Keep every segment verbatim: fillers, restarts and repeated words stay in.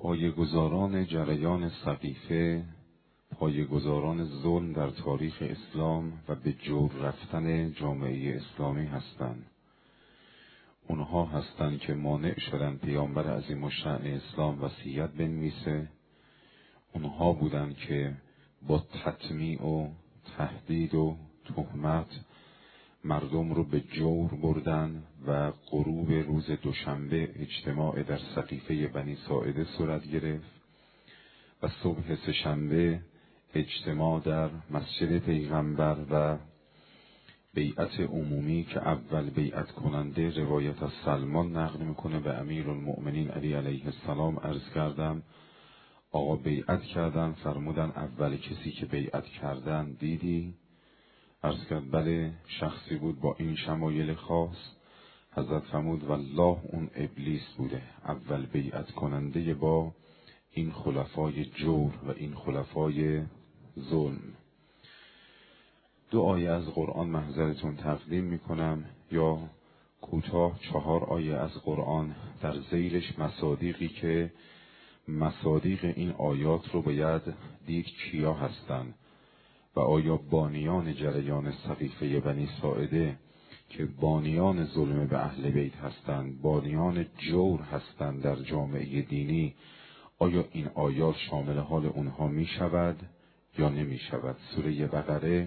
پایه‌گذاران جریان سقیفه، پایه‌گذاران ظلم در تاریخ اسلام و به جور رفتن جامعه اسلامی هستند. اونها هستند که مانع شدن پیامبر عظیم الشأن اسلام وصیت بنویسه. اونها بودند که با تطمیع و تهدید و تهمت مردم رو به جور بردن و غروب روز دوشنبه اجتماع در سقیفه بنی ساعده صورت گرفت و صبح سه‌شنبه اجتماع در مسجد پیغمبر و بیعت عمومی که اول بیعت کننده روایت از سلمان نقل میکنه به امیرالمؤمنین علی علیه السلام عرض کردم آقا بیعت کردن، فرمودن اول کسی که بیعت کردن دیدی؟ عرض کرد بله، شخصی بود با این شمایل خاص. حضرت فرمود والله اون ابلیس بوده، اول بیعت کننده با این خلفای جور و این خلفای ظلم. دو آیه از قرآن محضرتون تقدیم میکنم، یا کوتاه چهار آیه از قرآن در ذیلش مصادیقی که مصادیق این آیات رو باید دید کیا هستند و آیا بانیان جریان سقیفه بنی ساعده که بانیان ظلم به اهل بیت هستند، بانیان جور هستند در جامعه دینی، آیا این آیات شامل حال اونها می شود یا نمی شود؟ سوره بقره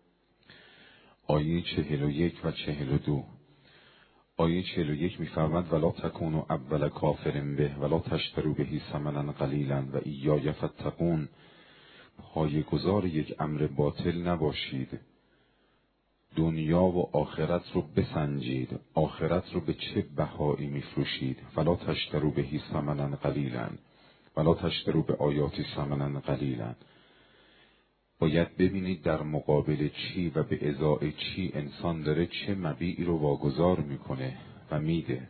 آیه چهل و یک و چهل و دو. آیه چهل و یک می‌فرماید ولا تکونوا اول کافر به ولا تشتروا به ثمنا قلیلا و ایای فاتقون. پایه‌گذار یک امر باطل نباشید، دنیا و آخرت رو بسنجید، آخرت رو به چه بهایی میفروشید. ولا تشتروا به ثمنا قلیلا ولا تشتروا به آیاتی ثمنا قلیلا. باید ببینید در مقابل چی و به ازای چی انسان داره چه مبیعی رو واگذار میکنه و میده.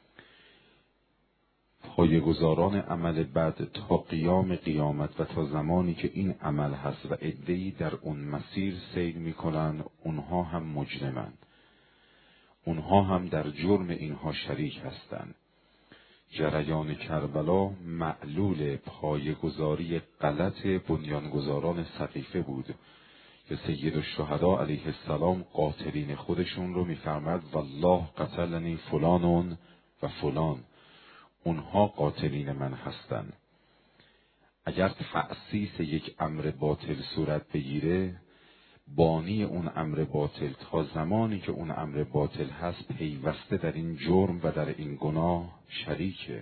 پایه‌گذاران عمل بد تا قیام قیامت و تا زمانی که این عمل هست و عده‌ای در اون مسیر سیر میکنن، اونها هم مجرمند، اونها هم در جرم اینها شریک هستند. جریان کربلا معلول پایه‌گذاری غلط بنیانگذاران سقیفه بود که سید الشهدا علیه السلام قاتلین خودشون رو میفرماد والله قتلنی فلان و فلان، اونها قاتلین من هستند. اگر تأسیس یک امر باطل صورت بگیره، بانی اون امر باطل تا زمانی که اون امر باطل هست پیوسته در این جرم و در این گناه شریکه.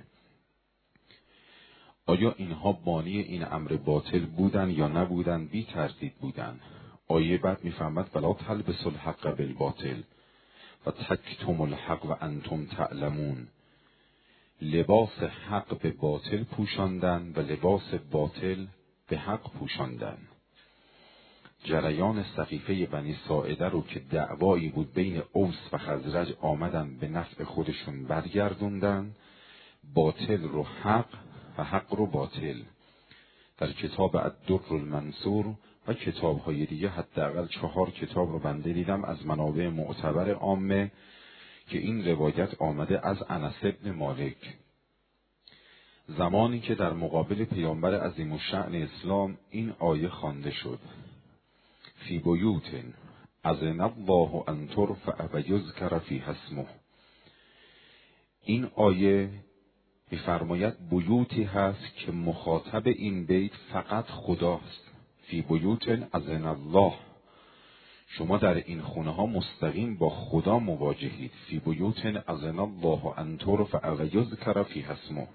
آیا اینها بانی این امر باطل بودن یا نبودن؟ بی تردید بودن. آیه بعد میفهمد ولا تلبسوا الحق بالباطل و تکتموا الحق و انتم تعلمون. لباس حق به باطل پوشاندن و لباس باطل به حق پوشاندن. جریان سقیفه بنی ساعده رو که دعوایی بود بین اوس و خزرج آمدن به نفع خودشون برگردوندن، باطل رو حق و حق رو باطل. در کتاب الدر المنصور و کتاب‌های دیگه حداقل چهار کتاب رو بنده دیدم از منابع معتبر عامه که این روایت آمده از انس بن مالک. زمانی که در مقابل پیامبر عظیم الشأن اسلام این آیه خوانده شد فی بیوت اذن الله ان ترفع و یذکر فیها اسمه، این آیه می‌فرماید بیوتی هست که مخاطب این بیت فقط خداست. فی بیوت اذن الله، شما در این خونه ها مستقیم با خدا مواجهید. فی بیوت اذن الله ان ترفع و یذکر فیها اسمه.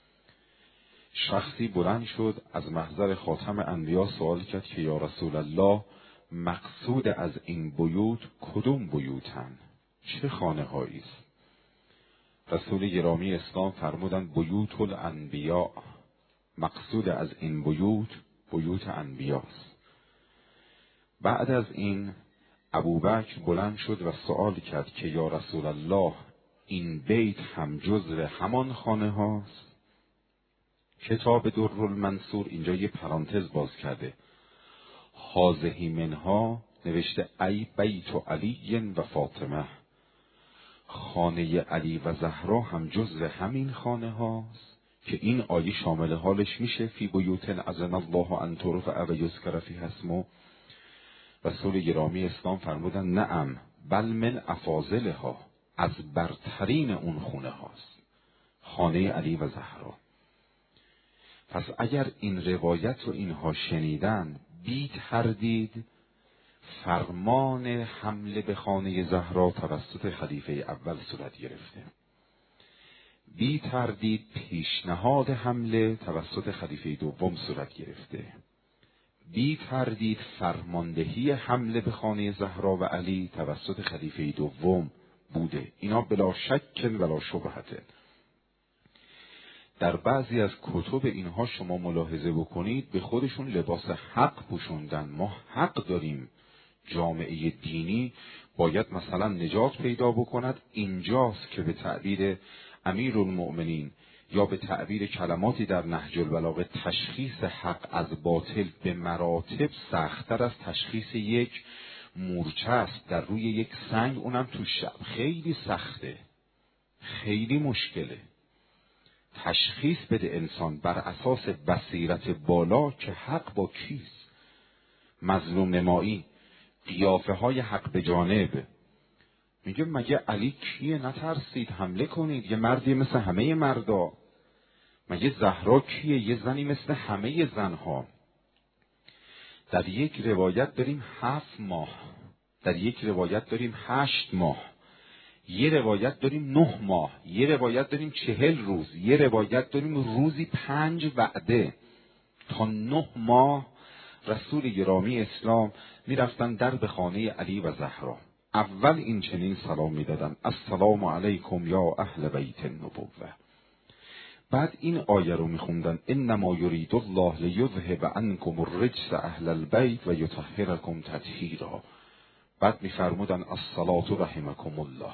شخصی بلند شد از محضر خاتم انبیا سوال کرد که یا رسول الله مقصود از این بیوت کدوم بیوتن؟ چه خانه هایی است؟ رسول گرامی اسلام فرمودند بیوت الانبیاء، مقصود از این بیوت بیوت انبیاست. بعد از این ابوبکر بلند شد و سوال کرد که یا رسول الله این بیت هم جزو همان خانه هاست؟ کتاب در المنصور اینجا یه پرانتز باز کرده، هذه منها نوشته ای بیت علی و فاطمه، خانه علی و زهرا هم جزو همین خانه هاست. که این آیه شامل حالش میشه فی بیوت اذن الله ان ترفع و یذکر فیها اسمه. رسول گرامی اسلام فرمودن نعم بل من افاضلها، از برترین اون خونه هاست، خانه علی و زهرا. پس اگر این روایت رو اینها شنیدن، بی تردید فرمان حمله به خانه زهرا توسط خلیفه اول صورت گرفته، بی تردید پیشنهاد حمله توسط خلیفه دوم صورت گرفته، بی تردید فرماندهی حمله به خانه زهرا و علی توسط خلیفه دوم بوده. اینا بلا شک ولا شبهته. در بعضی از کتب اینها شما ملاحظه بکنید به خودشون لباس حق پوشوندن. ما حق داریم، جامعه دینی باید مثلا نجات پیدا بکند. اینجاست که به تعبیر امیرالمؤمنین یا به تعبیر کلماتی در نهج البلاغه تشخیص حق از باطل به مراتب سخت‌تر از تشخیص یک مورچه است در روی یک سنگ، اونم تو شب. خیلی سخته، خیلی مشکله. تشخیص بده انسان بر اساس بصیرت بالا که حق با کیست. مظلوم نمایی، قیافه های حق به جانب. میگه مگه علی کیه نترسید حمله کنید، یه مردی مثل همه مردا. مگه زهرا کیه، یه زنی مثل همه زنها. در یک روایت داریم هفت ماه، در یک روایت داریم هشت ماه، یه روایت داریم نه ماه، یه روایت داریم چهل روز، یه روایت داریم روزی پنج وعده. تا نه ماه رسول گرامی اسلام میرفتن در به خانه علی و زهرا. اول این چنین سلام میدادن السلام علیکم یا اهل بیت النبوه. بعد این آیه رو میخوندن انما یرید الله لیذهب عنکم الرجس اهل البیت و یطهرکم تطهیرا. بعد میفرمودن الصلاة رحمکم الله.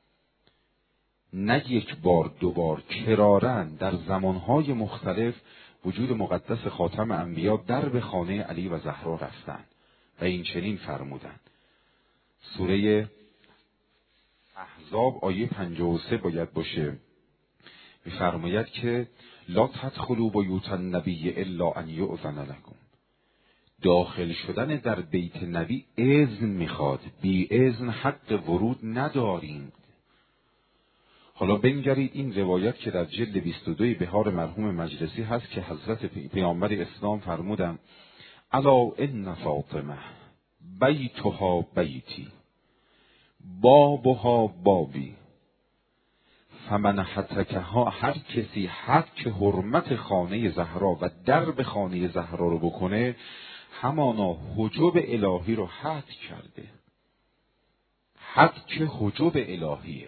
نه یک بار دو بار، کرارن در زمانهای مختلف وجود مقدس خاتم انبیا در به خانه علی و زهرا رفتن و این چنین فرمودن. سوره احزاب آیه پنجاه و سه باید باشه. میفرماید که لا تدخلوا بیوت النبی الا ان یؤذن لکم. داخل شدن در بیت نبی اذن میخواد، بی اذن حق ورود نداریم. حالا بنگرید این روایت که در جلد بیست و دو بهار مرحوم مجلسی هست که حضرت پیامبر اسلام فرمودن الا ان فاطمه بیتها بیتی بابها بابی فمن حتکها، هر کسی حق حرمت خانه زهرا و درب خانه زهرا رو بکنه همانا حجب الهی رو حد کرده. حد که حجب الهیه.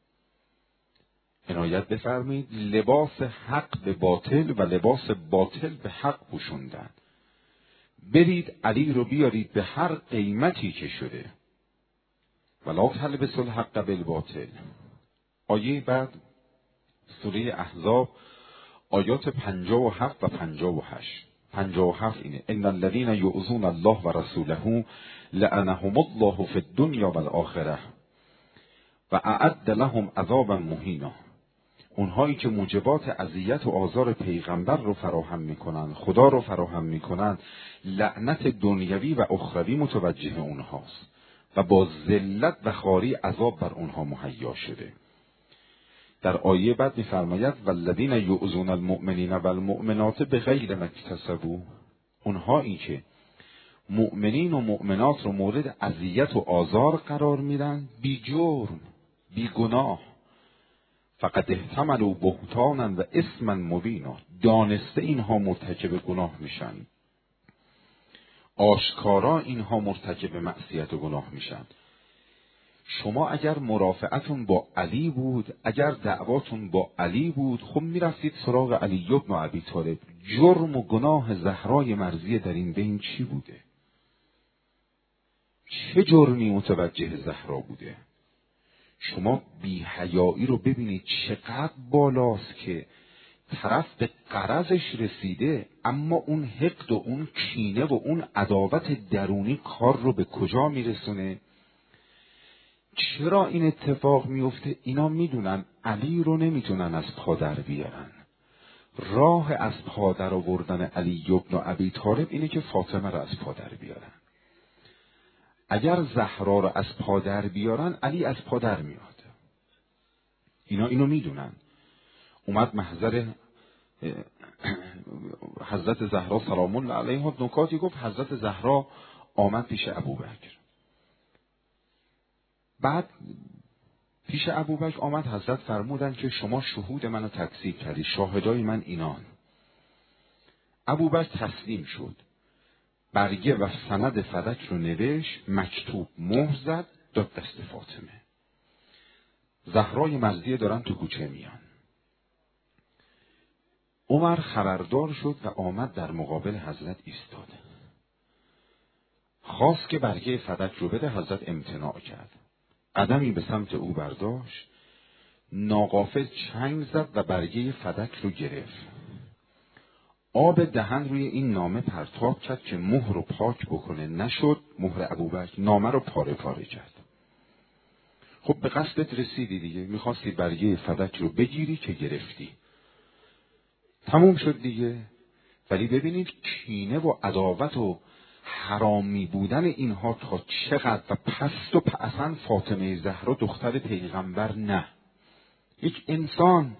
عنایت بفرمید لباس حق به باطل و لباس باطل به حق پوشوندن. برید علی رو بیارید به هر قیمتی که شده. ولا تلبسوا الحق بالباطل. آیه بعد سوره احزاب آیات پنجاه و هفت و پنجاه و هشت. پنجاه و هفت اینه ان الذين يؤذون الله و رسوله لعنهم الله في الدنيا والآخرة و اعد لهم عذابا مهینا. اونهایی که موجبات اذیت و آزار پیغمبر رو فراهم میکنن، خدا رو فراهم میکنن، لعنت دنیوی و اخروی متوجه اونهاست و با ذلت و خواری عذاب بر اونها مهیا شده. در آیه بعد می‌فرماید والذین یؤذون المؤمنین والمؤمنات بغیر ما اکتسبوا. اونهایی که مؤمنین و مؤمنات رو مورد اذیت و آزار قرار میدن بی جرم، بی گناه، فقد احتملوا بهتانا و اثما مبینا. دانسته اینها مرتکب گناه میشن، آشکارا اینها مرتکب معصیت و گناه میشن. شما اگر مرافعتون با علی بود، اگر دعواتون با علی بود، خب میرفتید سراغ علی بن ابی طالب. جرم و گناه زهرای مرضیه در این بین چی بوده؟ چه جرمی متوجه زهرا بوده؟ شما بی حیایی رو ببینید چقدر بالاست که طرف به غرضش رسیده، اما اون حقد و اون کینه و اون عداوت درونی کار رو به کجا میرسونه؟ چرا این اتفاق میفته؟ اینا میدونن علی رو نمیتونن از پا در بیارن. راه از پا در آوردن علی ابن ابی طالب اینه که فاطمه را از پا در بیارن. اگر زهرا را از پا در بیارن، علی از پا در میاد. اینا اینو میدونن. اومد محضر حضرت زهرا سلام الله علیها نکاتی گفت. حضرت زهرا آمد پیش ابوبکر. بعد پیش ابوبکر آمد، حضرت فرمودن که شما شهود منو تکذیب کردی، شاهدای من اینان. ابوبکر تسلیم شد، برگه و سند فدک رو نوشت، مکتوب مهر زد، داد دست فاطمه. زهرای مزدیه دارن تو کوچه میان. عمر خبردار شد و آمد در مقابل حضرت ایستاد. خواست که برگه فدک رو بده، حضرت امتناع کرد. قدمی به سمت او برداشت، ناغافل چنگ زد و برگه فدک رو گرفت. آب دهن روی این نامه پرتاب کرد که مهر رو پاک بکنه، نشد. مهر ابوبکر نامه رو پاره پاره کرد. خب به قصدت رسیدی دیگه، میخواستی برگه فدک رو بگیری که گرفتی، تموم شد دیگه. ولی ببینید کینه و عداوت و حرامی بودن اینها تا چقدر و پست و اصلا فاطمه زهرا دختر پیغمبر نه، یک انسان.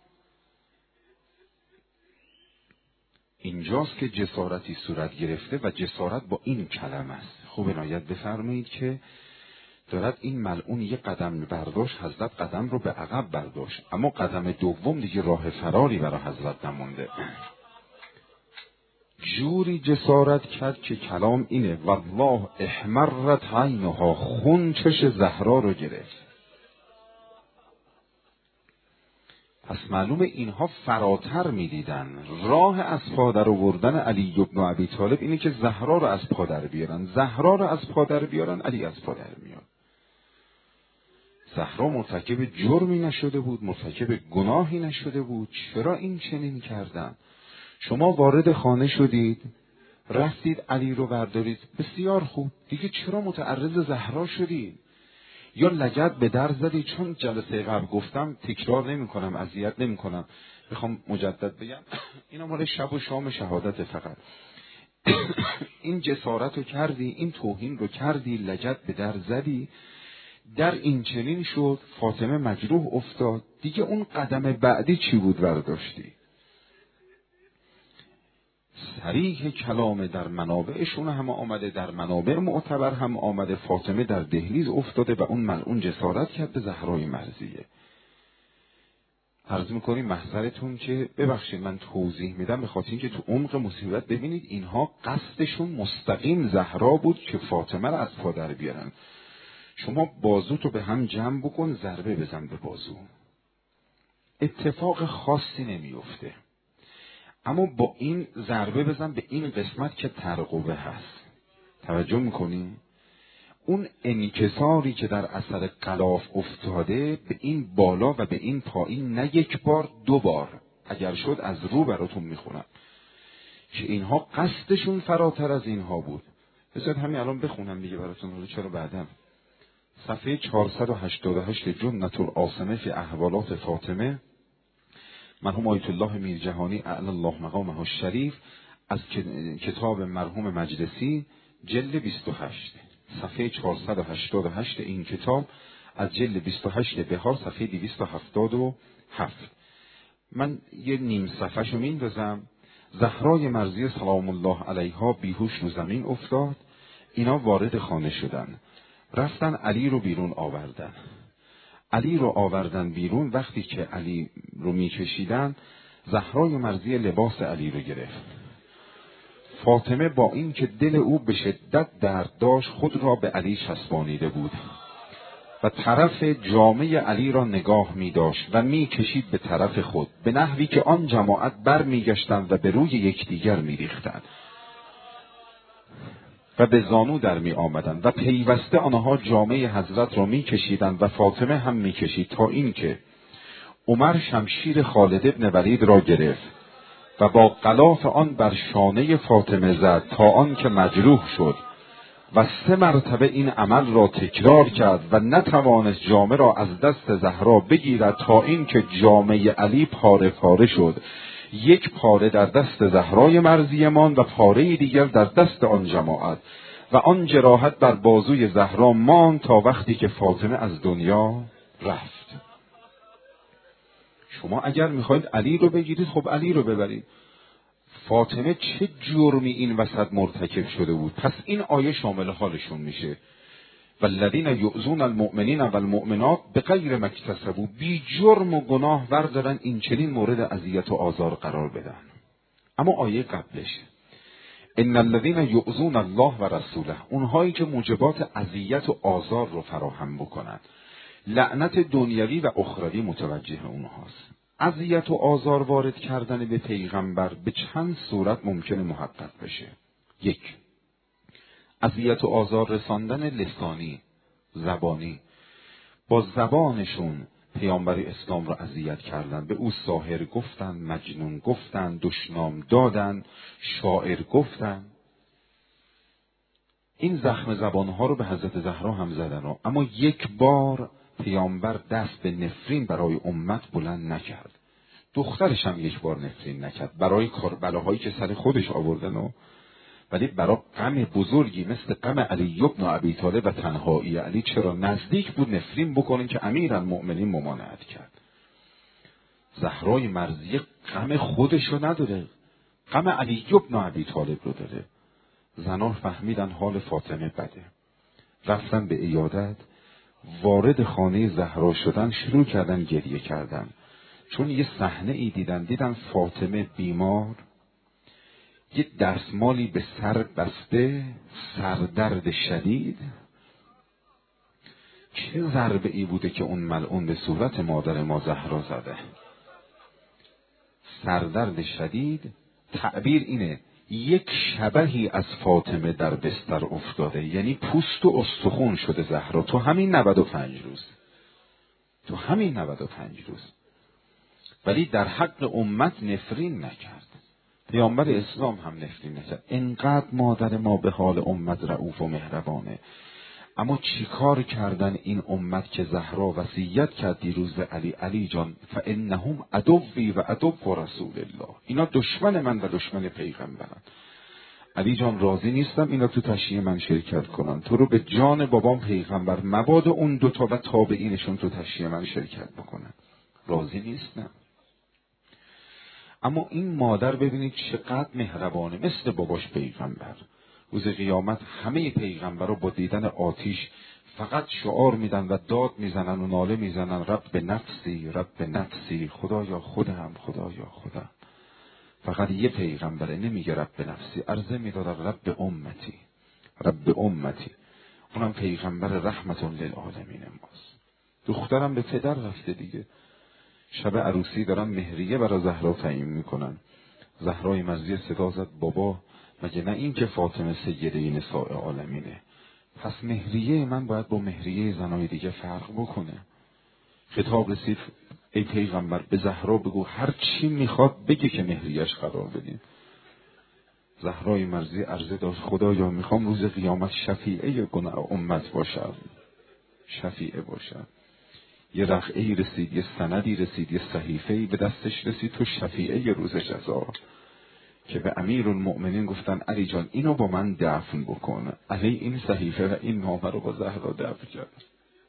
اینجاست که جسارتی صورت گرفته و جسارت با این کلمه است. خوب عنایت بفرمایید که دارد این ملعون یه قدم برداشت، حضرت قدم رو به عقب برداشت، اما قدم دوم دیگه راه فراری برای حضرت نمونده. جوری جسارت کرد که کلام اینه والله احمرت عینها، خون چش زهرا رو گرفت. پس معلومه اینها فراتر میدیدن. راه از پا در آوردن علی ابن ابی طالب اینه که زهرا رو از پا در بیارن. زهرا رو از پا در بیارن، علی از پا در میاد. زهرا مرتکب جرمی نشده بود، مرتکب گناهی نشده بود، چرا این چنین کردن؟ شما وارد خانه شدید، رفتید علی رو بردارید، بسیار خوب، دیگه چرا متعرض زهرا شدید؟ یا لگد به در زدید؟ چون جلسه قبل گفتم، تکرار نمی کنم، اذیت نمی کنم، میخوام مجدد بگم اینا مال شب و شام شهادت فقط. این جسارت رو کردی، این توهین رو کردی، لگد به در زدی، در این چنین شد، فاطمه مجروح افتاد، دیگه اون قدم بعدی چی بود برداشتی؟ صریح کلام در منابعشون هم آمده، در منابع معتبر هم آمده. فاطمه در دهلیز افتاده و اون ملعون جسارت کرد به زهرای مرضیه. عرض میکنیم محضرتون که ببخشید من توضیح میدم به خاطر اینکه تو عمق مصیبت ببینید اینها قصدشون مستقیم زهرا بود که فاطمه را از پا در بیارن. شما بازوتو به هم جمع بکن، ضربه بزن به بازو، اتفاق خاصی نمیفته. اما با این ضربه بزن به این قسمت که ترقوه هست. توجه میکنی؟ اون انکساری که در اثر غلاف افتاده به این بالا و به این پایین، نه یک بار دو بار، اگر شد از رو براتون میخونم که اینها قصدشون فراتر از اینها بود. بذارید همین الان بخونم دیگه براتون، رو چرا بعدم. صفحه چهارصد و هشتاد و هشت جنة العاصمه فی احوالات فاطمه، مرحوم آیت الله میرجهانی اعلی الله مقامه الشریف، از کتاب مرحوم مجلسی جلد بیست و هشت، صفحه چهارصد و هشتاد و هشت این کتاب از جلد بیست و هشت بهار، صفحه دویست و هفتاد و هفت. من یه نیم صفحه شو میندازم. زهرای مرضیه سلام الله علیها بیهوش رو زمین افتاد. اینا وارد خانه شدن، رفتن علی رو بیرون آوردن. علی رو آوردن بیرون. وقتی که علی رو میکشیدن، زهرای مرضیه لباس علی رو گرفت. فاطمه با این که دل او به شدت درد داشت، خود را به علی چسبانیده بود و طرف جامه علی را نگاه می داشت و می کشید به طرف خود، به نحوی که آن جماعت بر می گشتند و به روی یکدیگر می ریختند و به زانو در می آمدند و پیوسته آنها جامه حضرت را می کشیدند و فاطمه هم می کشید، تا این که عمر شمشیر خالد ابن ولید را گرفت و با غلاف آن بر شانه فاطمه زد تا آن که مجروح شد و سه مرتبه این عمل را تکرار کرد و نتوانست جامه را از دست زهرا بگیرد تا این که جامه علی پاره پاره شد. یک پاره در دست زهرای مرضیمان و پاره دیگر در دست آن جماعت و آن جراحت بر بازوی زهرا ماند تا وقتی که فاطمه از دنیا رفت. شما اگر میخواید علی رو بگیرید خب علی رو ببرید. فاطمه چه جرمی این وسط مرتکب شده بود؟ پس این آیه شامل حالشون میشه. والذین یؤذون المؤمنین والمؤمنات بغیر ما اکتسبوا، بی جرم و گناه بردارن این چنین مورد اذیت و آزار قرار بدن. اما آیه قبلش ان الذین یؤذون الله و رسوله، اونهایی که موجبات اذیت و آزار رو فراهم بکنن، لعنت دنیوی و اخروی متوجه اونهاست. اذیت و آزار وارد کردن به پیغمبر به چند صورت ممکنه محقق بشه. یک، اذیت و آزار رساندن لسانی، زبانی، با زبانشون پیامبر اسلام را اذیت کردن، به او ساحر گفتن، مجنون گفتن، دشنام دادن، شاعر گفتن. این زخم زبانها رو به حضرت زهرا هم زدن، اما یک بار پیامبر دست به نفرین برای امت بلند نکرد. دخترش هم یک بار نفرین نکرد برای بلاهایی که سر خودش آوردن، و ولی برای غم بزرگی مثل غم علی بن ابی طالب و تنهایی علی چرا نزدیک بود نفرین بکنن که امیرالمؤمنین ممانعت کرد. زهرای مرضیه غم خودش رو نداره، غم علی بن ابی طالب رو داره. زنان فهمیدن حال فاطمه بده، رفتن به عیادت، وارد خانه زهرا شدن، شروع کردن گریه کردن، چون یه صحنه ای دیدن دیدن فاطمه بیمار، یه دستمالی به سر بسته، سردرد شدید. چه ضربه ای بوده که اون ملعون به صورت مادر ما زهرا زده؟ سردرد شدید، تعبیر اینه یک شبحی از فاطمه در بستر افتاده، یعنی پوست و استخون شده زهرا تو همین نود و پنج روز، تو همین نود و پنج روز. ولی در حق امت نفرین نکرد، پیامبر اسلام هم نفرین نکرد. انقدر مادر ما به حال امت رئوف و مهربانه. اما چیکار کردن این امت که زهرا وصیت کرد دیروز به علی، علی جان فانهم عدوی و عدو رسول الله، اینا دشمن من و دشمن پیغمبرن. علی جان راضی نیستم اینا تو تشییع من شرکت کنن، تو رو به جان بابام پیغمبر مبادا اون دوتا و تابعینشون تو تشییع من شرکت بکنن، راضی نیستم. اما این مادر ببینید چقدر مهربانه، مثل باباش پیغمبر. روز قیامت همه پیغمبر رو با دیدن آتیش فقط شعار میدن و داد میزنن و ناله میزنن رب نفسی رب نفسی، خدایا خودم خدایا خودم. فقط یه پیغمبره نمیگه رب نفسی، عرضه میداد رب امتی رب امتی، اونم پیغمبر رحمت للعالمین ماست. دخترم به پدر رفته دیگه، شب عروسی دارن مهریه برای زهرا تعیین میکنن. زهرای مرضیه صدا زد بابا مگه نه این که فاطمه سیده نساء عالمینه، پس مهریه من باید با مهریه زنای دیگه فرق بکنه. خطاب رسید ای پیغمبر به زهرا بگو هر چی میخواد بگه که مهریهش قرار بدیم. زهرای مرضیه عرضه داشت خدایا میخوام روز قیامت شفیعه گناه امت باشم، شفیعه باشم. یه رقعه‌ای رسید، یه سندی رسید، یه صحیفه‌ای به دستش رسید تو شفیعه روز جزا، که به امیرالمؤمنین گفتن علی جان اینو با من دفن بکن. علی این صحیفه و این نامه رو با زهرا دفن کرد.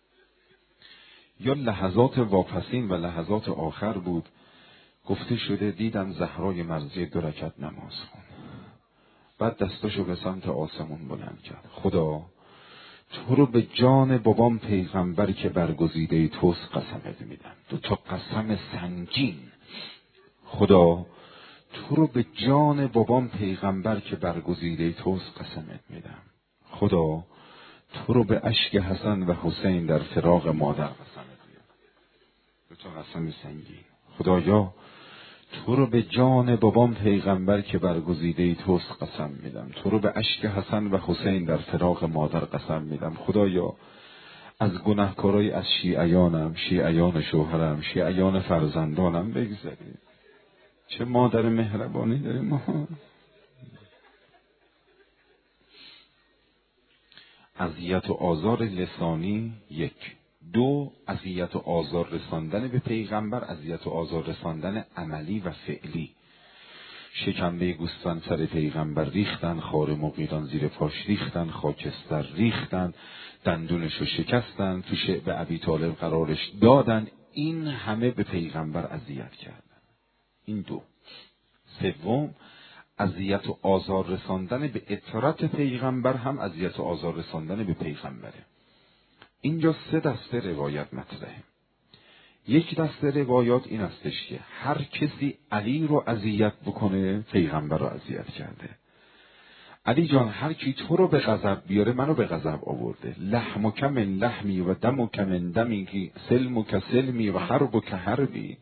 یا لحظات واپسین و لحظات آخر بود، گفته شده دیدم زهرای مرضیه دو رکعت نماز خون، بعد دستاشو به سمت آسمون بلند کرد. خدا تو رو به جان بابام پیغمبر که برگزیده توست قسمت میدم، دو تا قسم سنگین. خدا تو رو به جان بابام پیغمبر که برگزیده توست قسمت میدم. خدا تو رو به اشک حسن و حسین در فراق مادر قسمت میدم، دو تا قسم سنگین. خدایا تو رو به جان بابام پیغمبر که برگزیده توست قسم میدم، تو رو به اشک حسن و حسین در فراق مادر قسم میدم. خدایا از گناهکارای از شیعیانم، شیعیان شوهرم، شیعیان فرزندانم بگذری. چه مادر مهربانی داریم ما. اذیت و آزار لسانی یک. دو، اذیت و آزار رساندن به پیغمبر، اذیت و آزار رساندن عملی و فعلی. شکمبه گوسفند سر پیغمبر ریختن، خار مغیلان زیر پاش ریختن، خاکستر ریختن، دندونشو شکستن، تو شعب ابی طالب قرارش دادن. این همه به پیغمبر اذیت کردن. این دو. سوم، اذیت و آزار رساندن به اطاعت پیغمبر هم اذیت و آزار رساندن به پیغمبره. اینجا سه دسته روایت مطرحه. یک دسته روایات این استش که هر کسی علی رو اذیت بکنه پیغمبر رو اذیت کرده. علی جان هر کی تو رو به غضب بیاره منو به غضب آورده. لحمک من لحمی و دمک من دمی، سلمک سلمی و حربک حربی.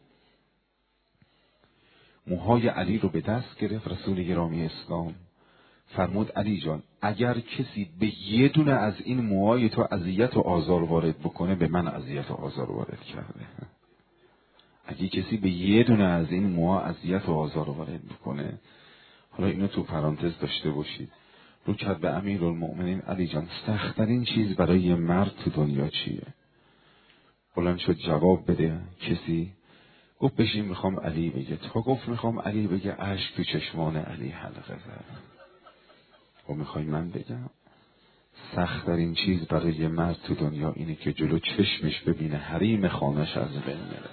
موهای علی رو به دست گرفت رسول گرامی اسلام، فرمود علی جان اگر کسی به یه دونه از این موهای تو اذیت و آزار وارد بکنه به من اذیت و آزار وارد کرده. اگه کسی به یه دونه از این موها اذیت و آزار وارد بکنه، حالا اینو تو پرانتز داشته باشید، رو کرد به امیرالمؤمنین علی جان سخت‌ترین چیز برای یه مرد تو دنیا چیه؟ بلند شد جواب بده. کسی گفت بشین میخوام علی بگه. تا گفت میخوام علی بگه اشک تو چشمان علی حلقه زد. و میخوای من بگم سخت‌ترین چیز برای یه مرد تو دنیا اینه که جلو چشمش ببینه حریم خانه‌اش از بین میره.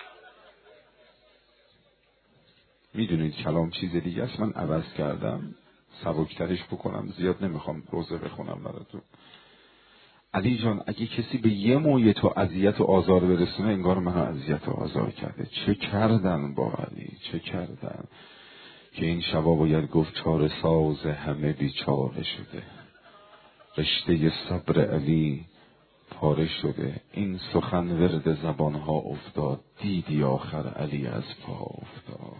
میدونید کلام چیز دیگه است، من عوض کردم سبکترش بکنم، زیاد نمیخوام روزه بخونم براتون. علی جان اگه کسی به یه موی تو اذیت و آزار برسونه انگار منو اذیت و آزار کرده. چه کردن با علی، چه کردن که این شبا باید گفت چاره ساز همه بیچاره شده، رشته صبر علی پاره شده، این سخن ورد زبانها افتاد، دیدی آخر علی از پا افتاد.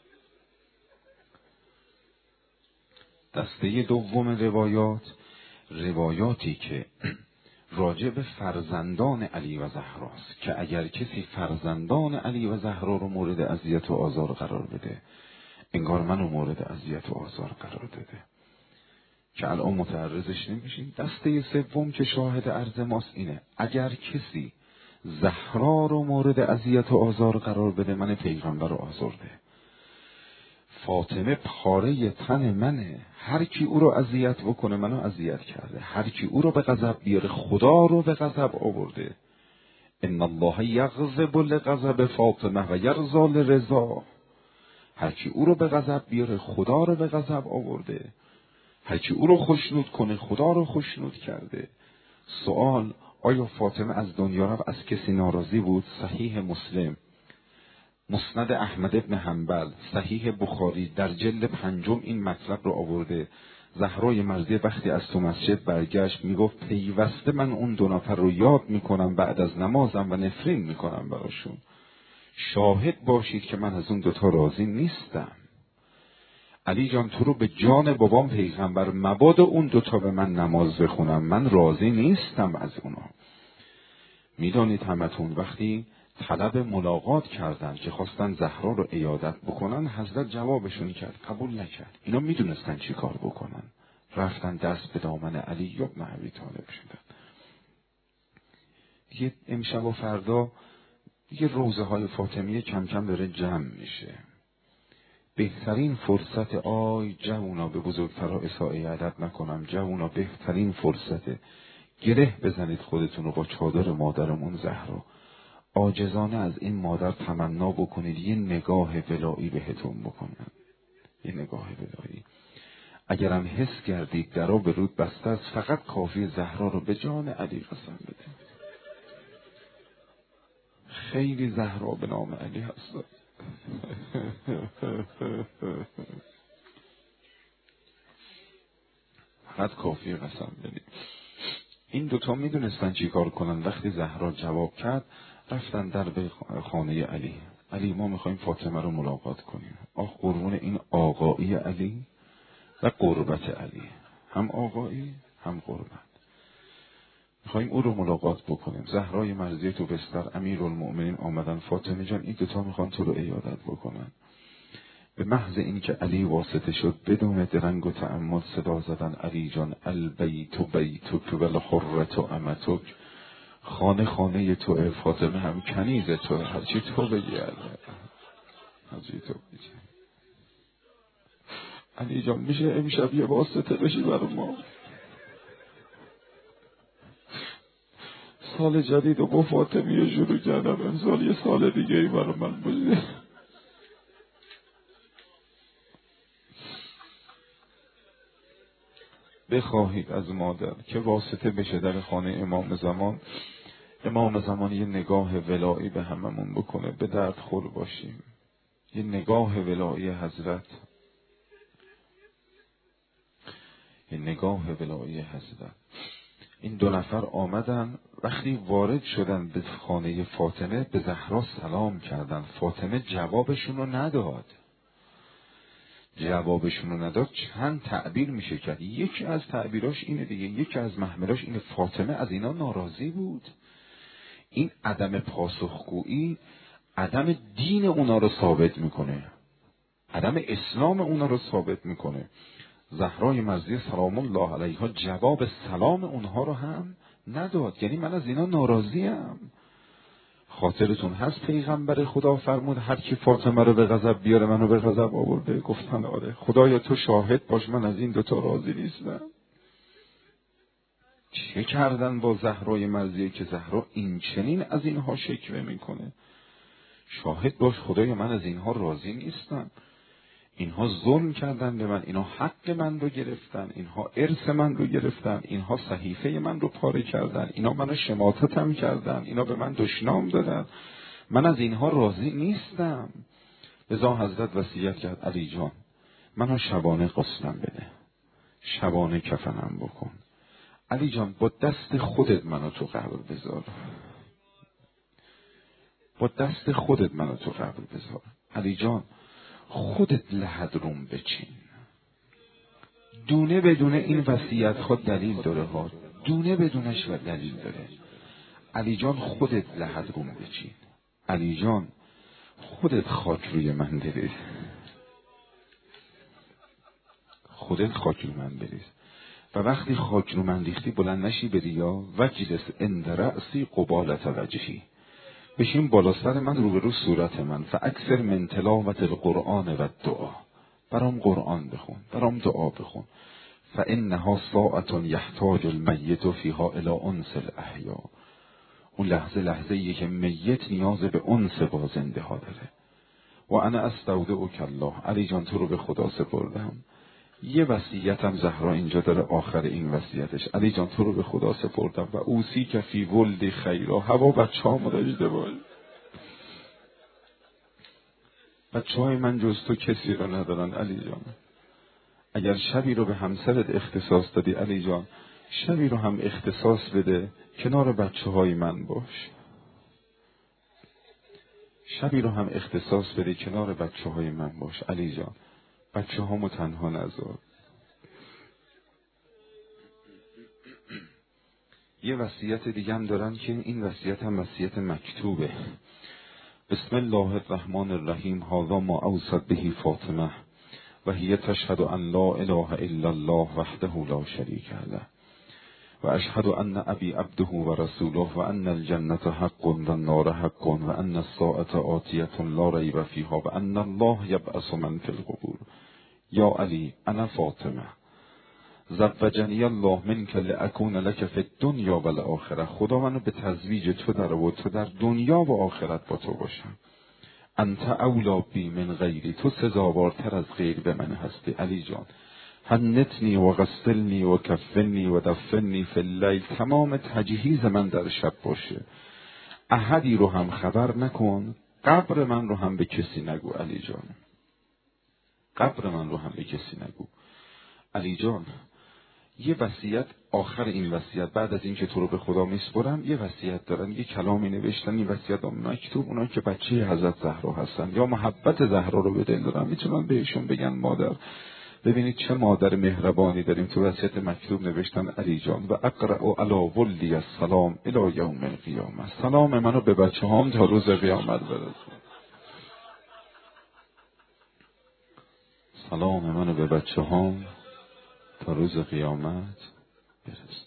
دسته دوم روایات، روایاتی که راجع به فرزندان علی و زهراست که اگر کسی فرزندان علی و زهرا رو مورد اذیت و آزار قرار بده انگار منو مورد اذیت و آزار قرار داده، که الان متعرضش نمیشیم. دسته سوم که شاهد عرض ماست اینه اگر کسی زهرا رو مورد اذیت و آزار قرار بده من پیغمبر رو آزرده. فاطمه پاره تن منه، هر کی او رو اذیت بکنه منو اذیت کرده، هر کی او رو به غضب بیاره خدا رو به غضب آورده. ان الله یغضب لغضب فاطمه و یرضی لرضا. هر کی او رو به غضب بیاره خدا رو به غضب آورده، هر کی او رو خوشنود کنه خدا رو خوشنود کرده. سوال، آیا فاطمه از دنیا رفت از کسی ناراضی بود؟ صحیح مسلم، مسند احمد ابن حنبل، صحیح بخاری در جلد پنجم این مطلب رو آورده. زهرای مرضیه وقتی از تو مسجد برگشت میگفت پیوسته من اون دو نفر رو یاد میکنم بعد از نمازم و نفرین میکنم براشون. شاهد باشید که من از اون دوتا راضی نیستم. علی جان تو رو به جان بابام پیغمبر مبادا اون دوتا به من نماز بخونم، من راضی نیستم از اونا. میدانید همتون وقتی طلب ملاقات کردن که خواستن زهرا رو عیادت بکنن حضرت جوابشون کرد، قبول نکرد. اینا میدونستن چی کار بکنن، رفتن دست به دامن علی ابن ابی طالب شدن. دیگه امشب و فردا دیگه روزه های فاطمیه کم کم داره جمع میشه. بهترین فرصت، آی جوونا به بزرگترها اساءه ادب نکنم، جوونا بهترین فرصته گره بزنید خودتون رو با چادر مادرمون زهرا. عاجزانه از این مادر تمنا بکنید یه نگاه ولایی بهتون بکنن، یه نگاه ولایی. اگرم حس کردید درا به رود بسته است فقط کافی زهرا رو به جان علی قسم بده. خیلی زهرا به نام علی هست. فقط کافی قسم بدید. این دوتا میدونستن چی کار کنن. وقتی زهرا جواب کرد رفتن در به خانه علی. علی ما میخوایم فاطمه رو ملاقات کنیم. آخ قربون این آقایی علی و قربت علی، هم آقایی هم قربت. میخوایم او رو ملاقات بکنیم. زهرای مرضیه تو بستر، امیرالمؤمنین آمدن، فاطمه جان این دوتا میخوان تو رو عیادت بکنن. به محض این که علی واسطه شد بدون درنگ و تأمل صدا زدن علی جان البیت بیتک و الحرة امتک. خانه خانه تو، فاطمه هم کنیز تو، هرچی تو بگی هرچی تو بگی. علی جان میشه امشب یه واسطه بشی برای ما؟ سال جدید و با فاطمیه شروع کردم، امسال یه سال دیگه ای برای من بشه. بخواهید از مادر که واسطه بشه در خانه امام زمان. امام زمان یه نگاه ولایی به هممون بکنه، به درد خور باشیم. یه نگاه ولایی حضرت، یه نگاه ولایی حضرت. این دو نفر آمدن، وقتی وارد شدن به خانه فاطمه به زهرا سلام کردن. فاطمه جوابشون رو نداد. جوابشون رو نداد. چند تعبیر میشه کرد. یکی از تعبیراش اینه دیگه، یکی از محملاش اینه. فاطمه از اینا ناراضی بود. این عدم پاسخگویی عدم دین اونا رو ثابت میکنه، عدم اسلام اونا رو ثابت میکنه. زهرای مزدی سلام الله علیها جواب سلام اونها رو هم نداد. یعنی من از اینا ناراضیم. خاطرتون هست پیغمبر خدا فرمود هر کی فاطمه رو به غضب بیاره منو به غضب آورده؟ گفتن آره. خدایا تو شاهد باش من از این دوتا راضی نیستم. چه کردن با زهرای مزدی که زهرا این چنین از اینها شکوه میکنه؟ شاهد باش خدایا من از اینها راضی نیستم. اینها ظلم کردن به من، اینها حق من رو گرفتن، اینها ارث من رو گرفتن، اینها صحیفه من رو پاره کردن، اینها منو شماتتم کردن، اینها به من دشنام دادن. من از اینها راضی نیستم. لذا حضرت وصیت کرد علی جان منو شبانه غسلم بده، شبانه کفنم بکن. علی جان با دست خودت منو تو قبر بذار، با دست خودت منو تو قبر بذار. علی جان خودت لحد روم بچین. دونه بدونه این وصیت خود دلیل داره ها، دونه بدونش و دلیل داره. علی جان خودت لحد روم بچین. علی جان خودت خاک روی من بریز، خودت خاک روی من بریز. و وقتی خاک رو من ریختی بلند نشی بری یا وجلس عند رأسی قبالت وجهی، بشین بالا سر من روبرو صورت من. فاکثر من تلاوت القرآن و دعا، برام قرآن بخون، برام دعا بخون. فانها ساعة یحتاج المیت فیها الی انس الاحیا. اون لحظه لحظه ایه که میت نیاز به انس با زنده ها داره. و انا استودعک الله. علی جان تو رو به خدا سپردم. یه وصیتم زهرا اینجا داره، آخر این وصیتش علی جان تو رو به خدا سپردم و اوصی که فی ولدی خیرا. هوا بچه ها داشته باش. بچه های من جز تو کسی رو ندارن علی جان. اگر شبی رو به همسرت اختصاص دادی علی جان، شبی رو هم اختصاص بده کنار بچه های من باش. شبی رو هم اختصاص بده کنار بچه های من باش علی جان. بچه هامو تنها نذار. یه وصیت دیگه هم دارن که این وصیت هم وصیت مکتوبه. بسم الله الرحمن الرحیم. هذا ما اوصت به فاطمه و هی تشهد ان لا اله الا الله وحده لا شریک له و اشهد ان ابی عبده و رسوله و ان الجنة حق و النار حق و ان الساعة آتیة لا ریب فیها و ان الله یبعث من فی القبور. یا علی انا فاطمه زوجنی الله منک لاکون لک فی الدنیا و الاخره. خدا منو به تزویج تو در و تو در دنیا و آخرت با تو باشم. انت اولا بی من غیری. تو سزاوارتر از غیر به من هستی علی جان. هنتنی و غسلنی و کفنی و دفنی فی اللیل. تمام تجهیز من در شب باشه. احدی رو هم خبر نکن. قبر من رو هم به کسی نگو علی جان. قبر من رو هم به کسی نگو علی جان. یه وصیت آخر این وصیت بعد از این که تو رو به خدا میسپرم یه وصیت دارن، یه کلامی نوشتن. این وصیت هم مکتوب اونا که بچه حضرت زهرا هستن یا محبت زهرا رو به دل دارن میتونن بهشون بگن مادر ببینید چه مادر مهربانی داریم. تو وصیت مکتوب نوشتن علی جان و اقرأ علی ولدی السلام الی یوم القیامه. سلام منو به بچه هام تا روز قیامت برسون. سلام منو به بچه هام تا روز قیامت برسون.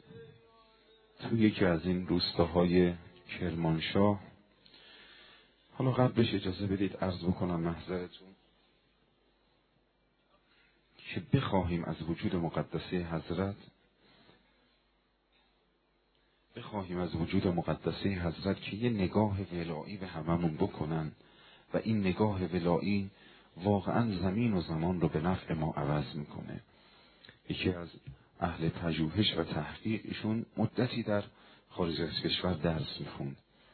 تو یکی از این روستاهای کرمانشاه حالا قبلش اجازه بدید عرض بکنم محضرتون که بخواهیم از وجود مقدسه حضرت بخواهیم از وجود مقدسه حضرت که یه نگاه ولایی به هممون بکنن و این نگاه ولایی واقعا زمین و زمان رو به نفع ما عوض میکنه. یکی از اهل پژوهش و تحقیق ایشون مدتی در خارج از کشور درس میخوند،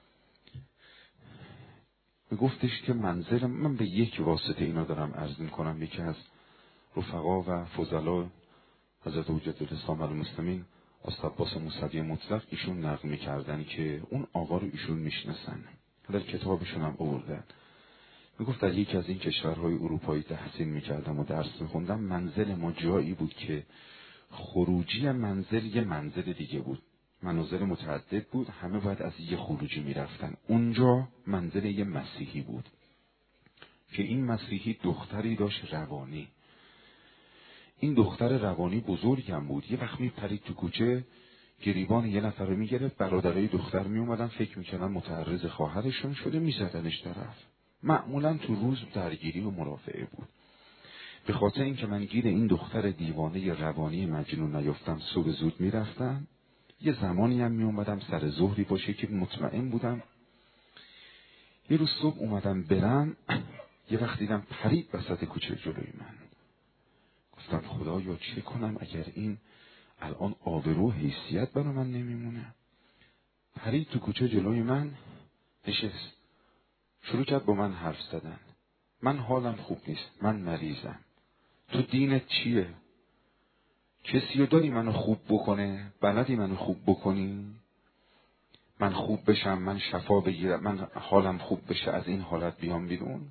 میگفتش که منزل من به یک واسطه اینا دارم عرض میکنم، یکی از رفقا و فضلا حضرت حجت الاسلام المسلمین استاد عباس موسوی مطلق ایشون نقل میکردن که اون آقا رو ایشون میشناسن، در کتابشون هم آوردن. میگفت در یکی از این کشورهای اروپایی تحصیل میکردم و درس میخوندم، منزل ما جایی بود که خروجی منزل یه منزل دیگه بود، منازل متعدد بود، همه باید از یه خروجی میرفتن. اونجا منزل یه مسیحی بود که این مسیحی دختری داشت روانی. این دختر روانی بزرگم بود، یه وقت میپرید تو کوچه گریبان یه نفر رو میگرفت، برادرای دختر میومدن فکر میکردن متعرض خواهرشون شده، میزدنش طرف. معمولا تو روز درگیری و مرافعه بود. به خاطر اینکه من گیر این دختر دیوانه روانی مجنون نیفتم صبح زود میرفتم، یه زمانی هم میومدم سر ظهری باشه که مطمئن بودم. یه روز صبح اومدم برم، یه وقت دیدم پرید وسط کوچه جلوی من. گفتم خدایا چه کنم اگر این الان آبرو حیثیت برای من نمیمونه. پرید تو کوچه جلوی من نشست، شروع کرد با من حرف زدن. من حالم خوب نیست، من مریضم. تو دینت چیه؟ کسی رو داری منو خوب بکنه؟ بلدی منو خوب بکنی؟ من خوب بشم، من شفا بگیرم، من حالم خوب بشه، از این حالت بیام بیرون؟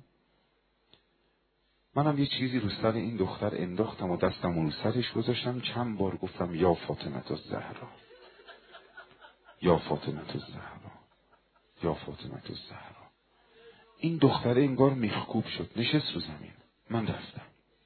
منم یه چیزی رو سر این دختر انداختم و دستم رو سرش گذاشتم، چند بار گفتم یا فاطمه الزهرا، یا فاطمه الزهرا، یا فاطمه الزهرا. این دختره انگار میخکوب شد، نشست رو زمین. من رفتم.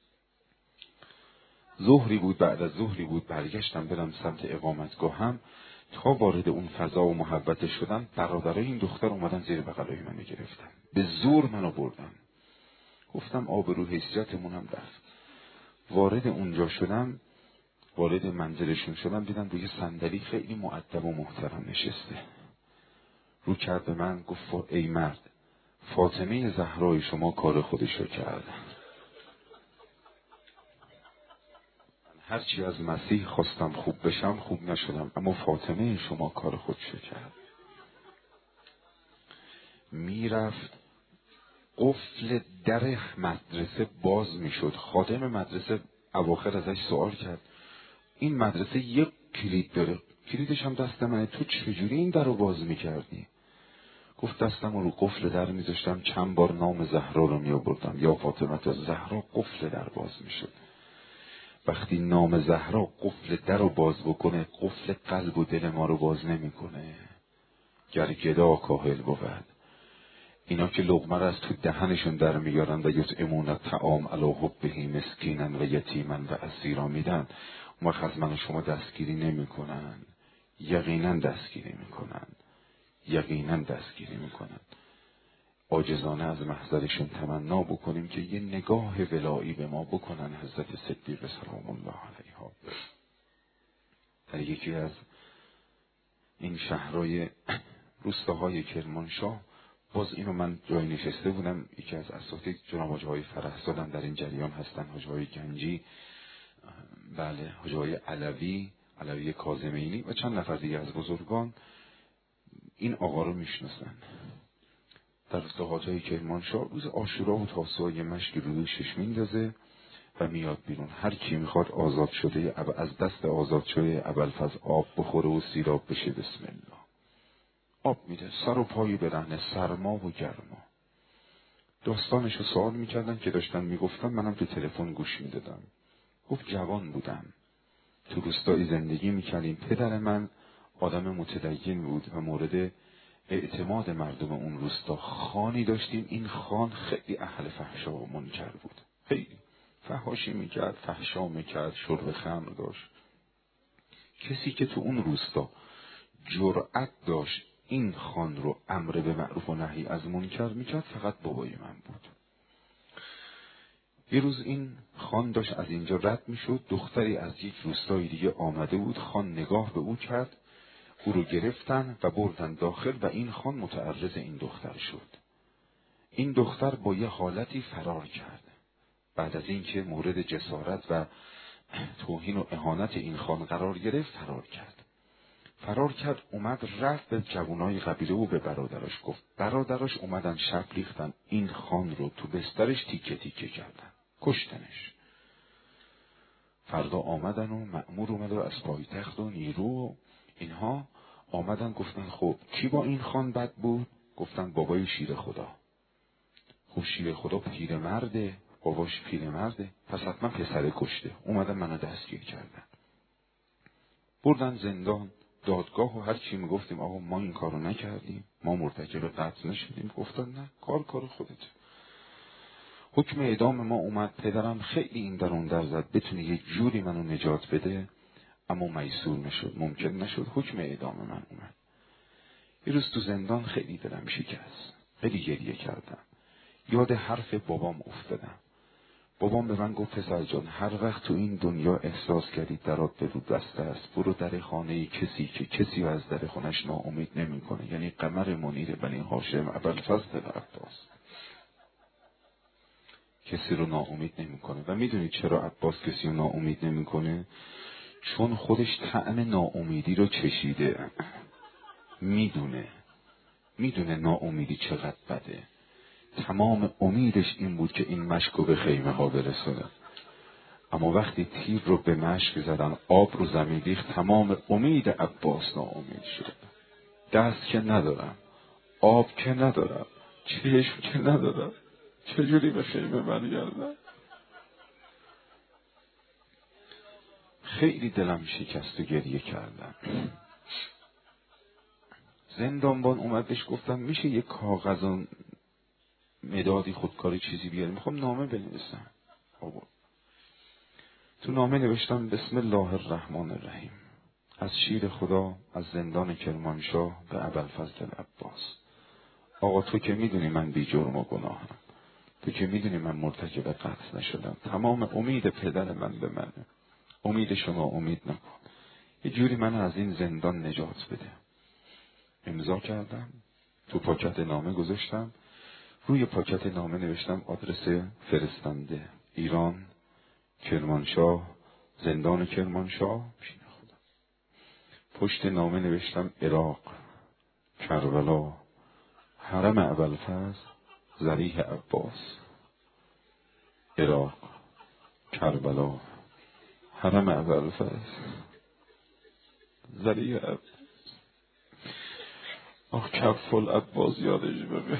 ظهری بود، بعد از ظهری بود، برگشتم برم سمت اقامتگاهم. تا وارد اون فضا و محبت شدن، برادرای این دختر اومدن زیر بغلای منو گرفتن، به زور منو بردن. گفتم آبرو حیثیتمون هم رفت. وارد اونجا شدم، وارد منزلشون شدم، دیدم روی صندلی خیلی مؤدب و محترم نشسته. رو کرد به من، گفت ای مرد، فاطمه زهرای شما کار خودش رو کرد. هرچی از مسیح خواستم خوب بشم خوب نشدم، اما فاطمه شما کار خودشو کرد. میرفت قفل در مدرسه باز میشد. خادم مدرسه اواخر ازش سوال کرد این مدرسه یک کلید داره، کلیدش هم دست منه، تو چجوری این در رو باز میکردی؟ گفت دستم رو قفل در میذاشتم، چند بار نام زهرا رو میآوردم، یا فاطمه الزهرا، قفل در باز میشد. وقتی نام زهرا قفل در رو باز بکنه، قفل قلب و دل ما رو باز نمیکنه. گر گدا کاهل بود. اینا که لقمه رو از تو دهنشون در میارن و یطعمون الطعام علی حبه مسکینا و یتیما و اسیرا میدن، اون وقت از من و شما دستگیری نمیکنن. یقینا دستگیری میکنن، یقینا دستگیری میکنن. عاجزانه از محضرشون تمنا بکنیم که یه نگاه ولایی به ما بکنن. حضرت صدیق سلام الله علیها در یکی از این شهرهای روستاهای کرمانشاه، باز اینو من جای نشسته بودم، یکی از اساتید جناب حاجی های فرهزادم در این جریان هستن، حاجی های گنجی، بله، حاجی های علوی، علوی کاظمینی و چند نفر دیگه از بزرگان این آقا رو میشناسن. در روستاهای کرمانشاه روز عاشورا و تاسوعا مشکی رو شش میندازه و میاد بیرون. هر کی میخواد آزاد شده از دست آزاد شده ابوالفضل آب بخوره و سیراب بشه. بسم الله. آب میده، سر و پایی برهنه، سرما و گرما. داستانش رو سوال میکردن که داشتن میگفتن، منم تو تلفن گوش میدادم. گفت جوان بودم، تو روستایی زندگی میکردیم، پدر من آدم متدین بود و مورد اعتماد مردم اون روستا. خانی داشتیم، این خان خیلی اهل فحشا و منکر بود، خیلی فحاشی میکرد، فحشا میکرد، شرب خمر داشت. کسی که تو اون روستا جرأت داشت این خان رو امر به معروف و نهی از منکر میکرد فقط بابای من بود. یه روز این خان داشت از اینجا رد میشد، دختری از یک روستای دیگه آمده بود. خان نگاه به او کرد، او رو گرفتن و بردن داخل و این خان متعرض این دختر شد. این دختر با یه حالتی فرار کرد. بعد از اینکه مورد جسارت و توهین و اهانت این خان قرار گرفت فرار کرد. فرار کرد اومد رفت به جوانای قبیله و به برادرش گفت. برادرش اومدن شب ریختن این خان رو تو بسترش تیکه تیکه کردن، کشتنش. فردا آمدن و مأمور اومد و از پایتخت و نیرو و اینها آمدن گفتن خب کی با این خان بد بود؟ گفتن بابای شیر خدا. خب شیر خدا پیرمرده، باباش پیرمرده، پس حتما پسره کشته. اومدن منو دستگیر کردن، بردن زندان، دادگاه و هر چی میگفتیم آقا ما این کارو نکردیم، ما مرتکب قتل نشدیم. گفتن نه، کار کار خودت. حکم اعدام ما اومد. پدرم خیلی این در اون در زد بتونه یه جوری منو نجات بده، اما میسور نشد، ممکن نشد. حکم اعدام من اومد. یه روز تو زندان خیلی دلم شکست، خیلی گریه کردم. یاد حرف بابام افتادم. بابام به من گفت پسر جان هر وقت تو این دنیا احساس کردی درات به رو بسته است، برو در خانه کسی که کسی از در خونش ناامید نمیکنه، یعنی قمر منیر بنی هاشم ابوالفضل عباس کسی رو ناامید نمیکنه. و میدونید چرا عباس کسی رو ناامید نمیکنه؟ چون خودش طعم ناامیدی رو چشیده. میدونه میدونه ناامیدی چقدر بده. تمام امیدش این بود که این مشک به خیمه ها برسونه. اما وقتی تیر رو به مشک زدن، آب رو زمین ریخت، تمام امید عباس ناامید شد. دست که ندارم، آب که ندارم، چشم که ندارم، چجوری به خیمه برگردم؟ خیلی دلم شکست و گریه کردم. زندانبان اومد بهش گفتم میشه یک کاغذ و مدادی خودکاری چیزی بیاریم، میخوام نامه بنویسم. آقا تو نامه نوشتم بسم الله الرحمن الرحیم، از شیر خدا، از زندان کرمانشاه به ابوالفضل عباس. آقا تو که میدونی من بی جرم و گناهم، تو که میدونی من مرتکب قتل نشدم، تمام امید پدر من به منه، امید شما امید نکن، یه جوری من از این زندان نجات بده. امضا کردم، تو پاکت نامه گذاشتم. روی پاکت نامه نوشتم آدرس فرستنده ایران، کرمانشاه، زندان کرمانشاه. پشت نامه نوشتم عراق، کربلا، حرم ابوالفضل، ضریح عباس. عراق، کربلا، حرم ابوالفضل، ضریح عباس. آخ کف العباس یادش ببین.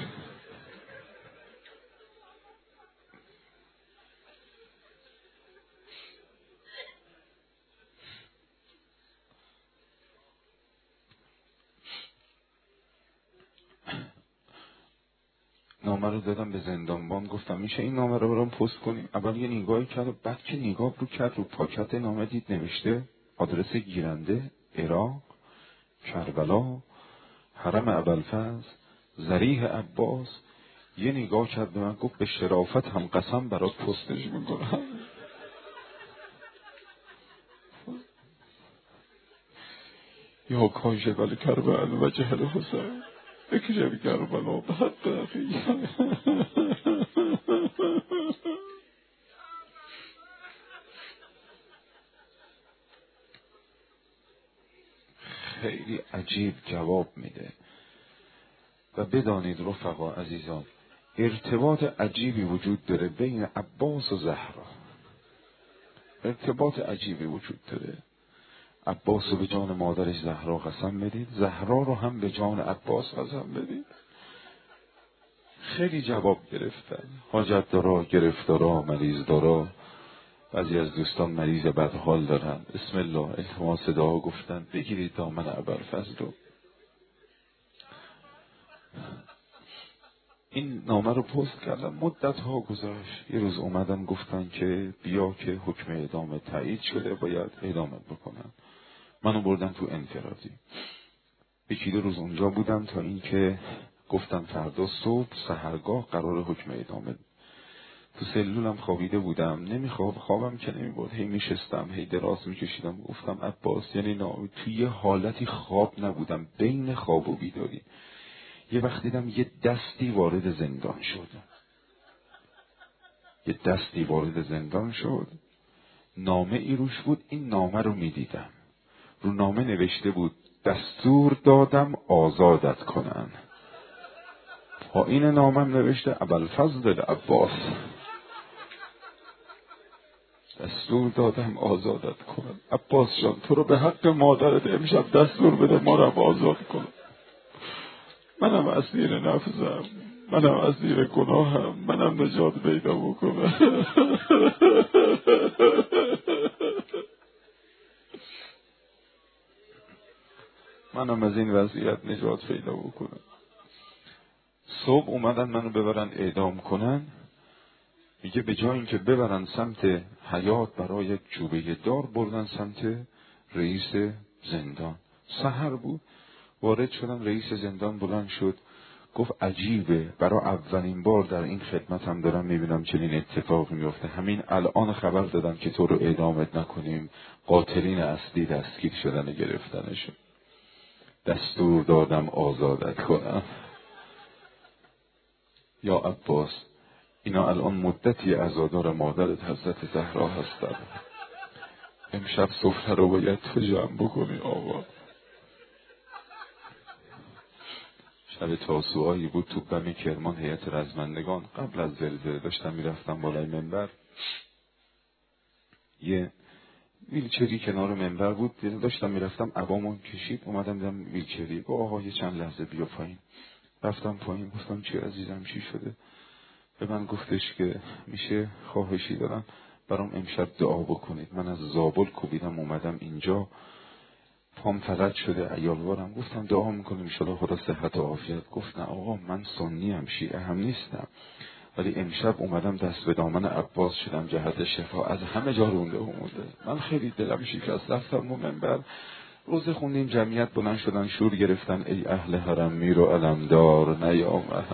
نامه رو دادم به زندانبان، گفتم میشه این نامه رو برام پست کنیم؟ اول یه نگاهی کرد و بعد که نگاه رو کرد رو پاکت نامه دید نوشته آدرس گیرنده عراق، کربلا، حرم ابوالفضل، ضریح عباس. یه نگاه کرد به من گفت به شرافت هم قسم برات پستش میکنم. یا کاش بل کربل و جهل حسین اکشف کربلا به حق اخی. خیلی عجیب جواب میده. و بدانید رفقا عزیزان، ارتباط عجیبی وجود داره بین عباس و زهرا. ارتباط عجیبی وجود داره. عباس رو به جان مادرش زهرا قسم بدید، زهرا رو هم به جان عباس قسم بدید. خیلی جواب گرفتن. حاجت دارا، گرفتارا، مریض دارا. بعضی از دوستان مریض بدحال دارن، بسم الله التماس دعا گفتن بگیرید دامن ابوالفضل رو. این نامه رو پست کردم، مدت ها گذشت. یه روز اومدن گفتن که بیا که حکم اعدام تایید شده، باید اعدامت بکنن. منو بردن تو انفرادی. یکی دو روز اونجا بودم تا اینکه گفتن فردا صبح سحرگاه قرار حکم اعدامه. تو سلولم خوابیده بودم، نمیخواب خوابم که نمیبرد، هی میشستم هی دراز میکشیدم. گفتم عباس، یعنی نا... توی یه حالتی خواب نبودم، بین خواب و بیداری. یه وقت دیدم یه دستی وارد زندان شد، یه دستی وارد زندان شد، نامه ای روش بود. این نامه رو میدیدم، رو نامه نوشته بود دستور دادم آزادت کنن. پایین نامم نوشته ابوالفضل عباس، دستور دادم آزادت کنن. عباس جان، تو رو به حق مادرت امشب دستور بده ما رو آزاد کن. منم اسیر نفسم، منم اسیر گناهم، منم نجات پیدا بکنم. منم از این وضعیت نجات پیدا بکنم. صبح اومدن منو ببرن اعدام کنن. میگه به جای اینکه ببرن سمت حیات برای چوبه دار، بردن سمت رئیس زندان. سحر بود، وارد شدن. رئیس زندان بلند شد گفت عجیبه، برای اولین بار در این خدمتم دارم میبینم چنین اتفاقی میفته. همین الان خبر دادن که تو رو اعدامت نکنیم، قاتلین اصلی دستگیر شدن و گرفتنشون. دستور دادم آزادت کنم. یا عباس، اینا الان مدتی عزادار مادرت حضرت زهرا هستن. امشب سفره رو باید تو جمع بکنی آقا. شب تاسوعایی بود، تو بم کرمان هیئت رزمندگان قبل از زلزله داشتم میرفتم بالای منبر. یه ویلچری کنار منبر بود، داشتم میرفتم عبامون کشید، اومدم دیدم ویلچری. با آقا یه چند لحظه بیا پایین. رفتم پایین، گفتم چی عزیزم چی شده؟ به من گفتش که میشه خواهشی دارم برام امشب دعا بکنید. من از زابل کوبیدم اومدم اینجا، پام فلج شده، عیالوارم. گفتم دعا میکنیم انشالله خدا صحت و عافیت. گفت نه آقا، من سنی ام، شیعه هم نیستم، ولی امشب اومدم دست به دامن عباس شدم جهت شفا. از همه جا رونده اومده. من خیلی دلم شکست. رفتم منبر، روزه خوندیم، جمعیت بلند شدن شور گرفتن ای اهل حرم میر و علمدار نیامد.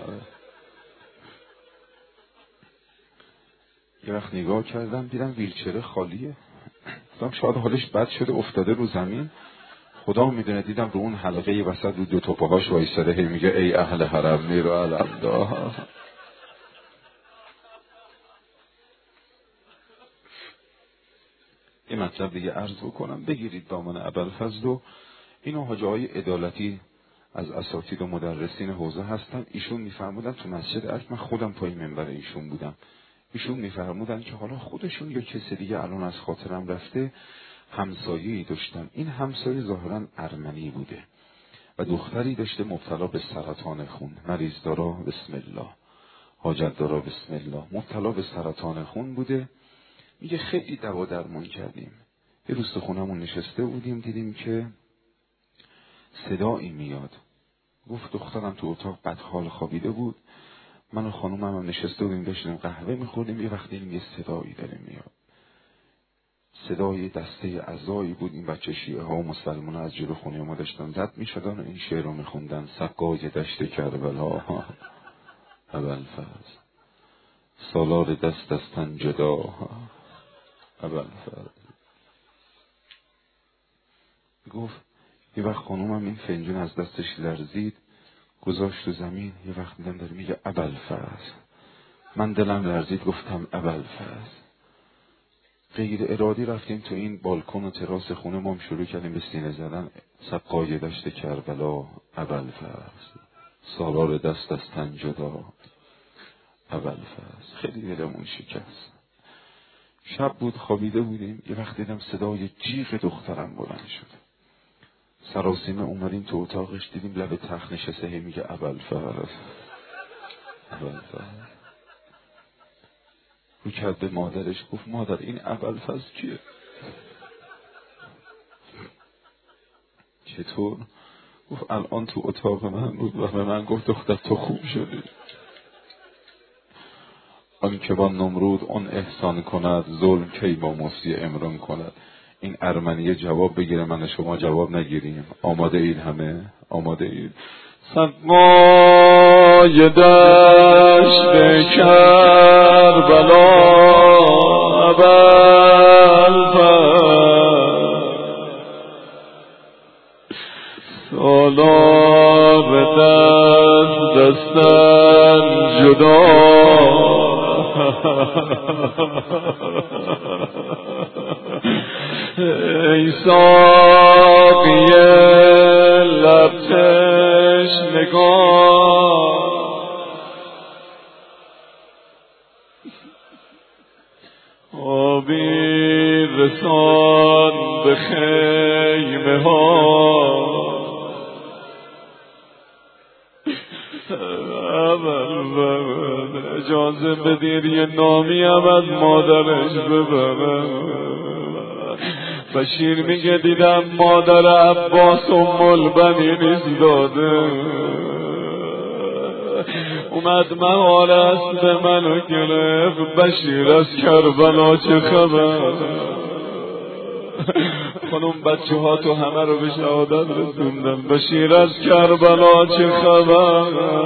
یه وقت نگاه کردم دیدم ویلچر خالیه. گفتم شاید حالش بد شده افتاده رو زمین، خدا میدونه. دیدم رو اون حلقه وسط رو دو تا پاهاش وایساده، هی میگه ای اهل حرم میر و علمدار. این مطلب دیگه عرض بکنم، بگیرید دامن ابوالفضل. و اینا حاجه های عدالتی از اساتید و مدرسین حوزه هستن. ایشون میفرمودن تو مسجد عرض، من خودم پای منبر ایشون بودم، ایشون میفرمودن که حالا خودشون یا کسی دیگه الان از خاطرم رفته، همسایه‌ای داشتن. این همسایه ظاهراً ارمنی بوده و دختری داشته مبتلا به سرطان خون، مریض دارا بسم الله، حاجت دارا بسم الله، مبتلا به سرطان خون بوده. میگه خیلی دوا درمان کردیم. یه روز تو خونمون نشسته بودیم، دیدیم که صدایی میاد. گفت دخترم تو اتاق بدحال خوابیده بود، من و خانومم هم نشسته بودیم داشتیم قهوه میخوردیم. یه وقتی این یه صدایی داره میاد، صدای دسته عزایی بود. این بچه شیعه ها و مسلمان ها از جلو خونه ما داشتن رد میشدن و این شعر رو میخوندن: سقای دشت کربلا ابوالفضل، سالار دست از تن جدا ابوالفضل. گفت یه وقت خانومم این فنجون از دستش لرزید، گذاشت رو زمین. یه وقت میدم داره میگه ابوالفضل. من دلم لرزید، گفتم ابوالفضل. غیر ارادی رفتیم تو این بالکن و تراس خونه ما، هم شروع کردیم به سینه زدن: سقای دشت کربلا ابوالفضل، سالار دست از تن جدا ابوالفضل. خیلی دلمون شکست. شب بود، خوابیده بودیم. یه وقت دیدم صدای جیغ دخترم بلند شد. سراسیمه اومدیم تو اتاقش، دیدیم لب تخت نشسته، هی میگه ابوالفضل ابوالفضل. رو کرد به مادرش، گفت مادر این ابوالفضل کیه؟ چطور؟ گفت الان تو اتاق من بود و به من گفت دختر تو خوب شدی. آن که با نمرود آن احسان کند، ظلم کی با مفتی عمران کند. این ارمنیه جواب بگیره، من شما جواب نگیریم. آماده اید؟ همه آماده اید؟ سقای دشت کربلا ابوالفضل سالار دست دستن جدا ای ساقی لب تشنگان آبی رسان به خیمه ها اجازه بدید یه نامی هم از مادرش ببرم. بشیر میگه دیدم مادر عباس ام البنین ایستاده، اومد مهارست به منو گرفت. بشیر از کربلا چه خبر؟ خانم بچه ها تو همه رو به شهادت رسوندن. بشیر از کربلا چه خبر؟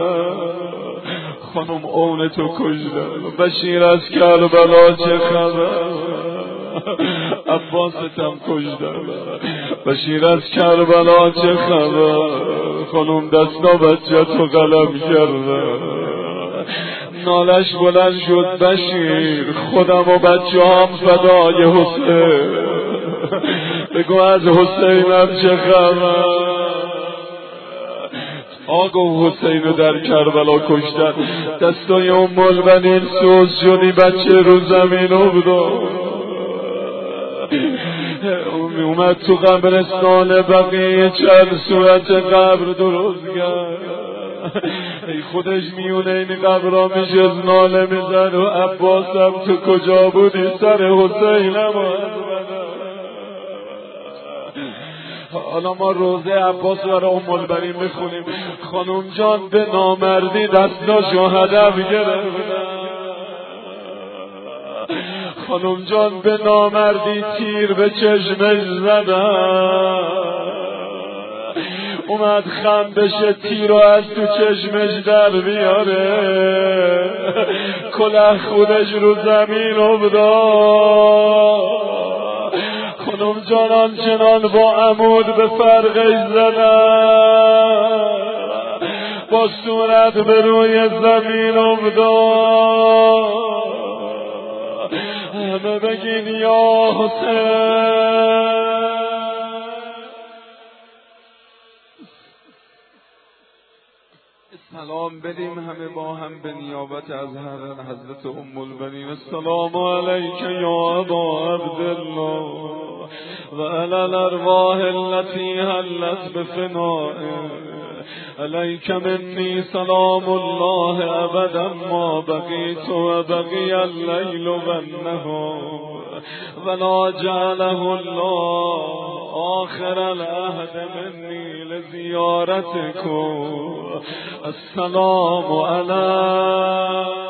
خانم اون تو کشتن. بشیر از کربلا چه خبر؟ عباستم کشتن. بشیر از کربلا چه خبر؟ خانم دستا بچه تو غلب کردن. نالش بلند شد بشیر خودم و بچه هم فدای حسین. بگو از حسینم چه خبر؟ آقا حسین در کربلا کشتن. دستای ام البنین سوز شدی، بچه رو زمین افتاد. اومد تو قبرستان بقیه چند صورت قبر درست کرد. ای خودش میونه این قبرها میشه ناله میزن و عباسم تو کجا بودی؟ سر حسینم حالا ما روزه عباس برای ام البنین میخونیم. خانم جان به نامردی دستاشو هدف گرفتن. خانم جان به نامردی تیر به چشمش زدن. اومد خم بشه تیر رو از تو چشمش در بیاره. کلاه خودش رو زمین افتاد. خانم جان آنچنان با عمود به فرقش زدن، با صورت به روی زمین افتاد. همه بگین یا حسین. سلام بدیم همه با هم به نیابت از حضرت ام البنین. السلام علیک یا ابا عبدالله و علی الارواح التي حلت بفنائه. علیک منی سلام الله ابدا ما بقیت و بقی اللیل و النهار ولا جعله الله آخر العهد منی لزیارتکم. السلام علیکم.